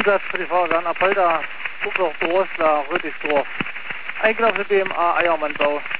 Zusatz für die Fahrt an Apolda, Buchdorf, Rötlisdorf. Eingelaufen BMA Eiermannbau.